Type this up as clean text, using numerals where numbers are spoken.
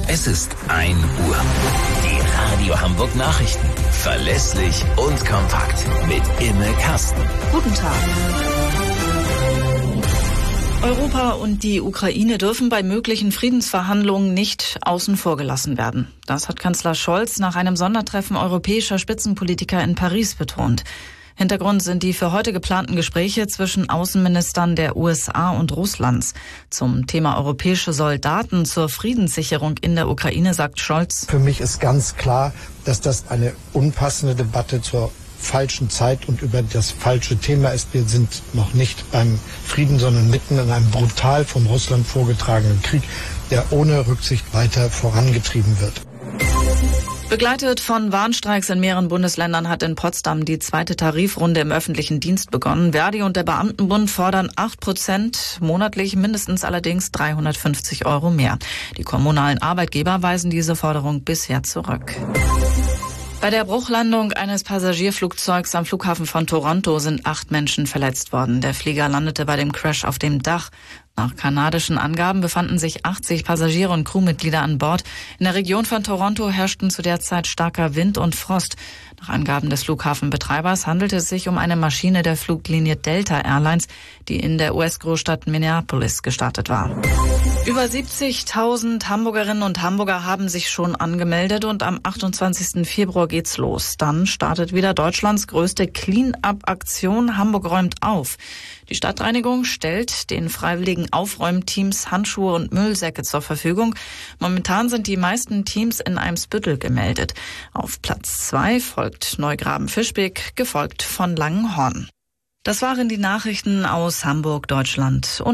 Es ist 1 Uhr. Die Radio Hamburg Nachrichten. Verlässlich und kompakt. Mit Imme Kasten. Guten Tag. Europa und die Ukraine dürfen bei möglichen Friedensverhandlungen nicht außen vor gelassen werden. Das hat Kanzler Scholz nach einem Sondertreffen europäischer Spitzenpolitiker in Paris betont. Hintergrund sind die für heute geplanten Gespräche zwischen Außenministern der USA und Russlands. Zum Thema europäische Soldaten zur Friedenssicherung in der Ukraine sagt Scholz: Für mich ist ganz klar, dass das eine unpassende Debatte zur falschen Zeit und über das falsche Thema ist. Wir sind noch nicht beim Frieden, sondern mitten in einem brutal von Russland vorgetragenen Krieg, der ohne Rücksicht weiter vorangetrieben wird. Begleitet von Warnstreiks in mehreren Bundesländern hat in Potsdam die zweite Tarifrunde im öffentlichen Dienst begonnen. Verdi und der Beamtenbund fordern 8%, monatlich mindestens allerdings 350 € mehr. Die kommunalen Arbeitgeber weisen diese Forderung bisher zurück. Bei der Bruchlandung eines Passagierflugzeugs am Flughafen von Toronto sind 8 Menschen verletzt worden. Der Flieger landete bei dem Crash auf dem Dach. Nach kanadischen Angaben befanden sich 80 Passagiere und Crewmitglieder an Bord. In der Region von Toronto herrschten zu der Zeit starker Wind und Frost. Nach Angaben des Flughafenbetreibers handelte es sich um eine Maschine der Fluglinie Delta Airlines, die in der US-Großstadt Minneapolis gestartet war. Über 70.000 Hamburgerinnen und Hamburger haben sich schon angemeldet und am 28. Februar geht's los. Dann startet wieder Deutschlands größte Clean-up-Aktion Hamburg räumt auf. Die Stadtreinigung stellt den freiwilligen Aufräumteams Handschuhe und Müllsäcke zur Verfügung. Momentan sind die meisten Teams in Eimsbüttel gemeldet. Auf Platz 2 folgt Neugraben-Fischbeck, gefolgt von Langenhorn. Das waren die Nachrichten aus Hamburg, Deutschland und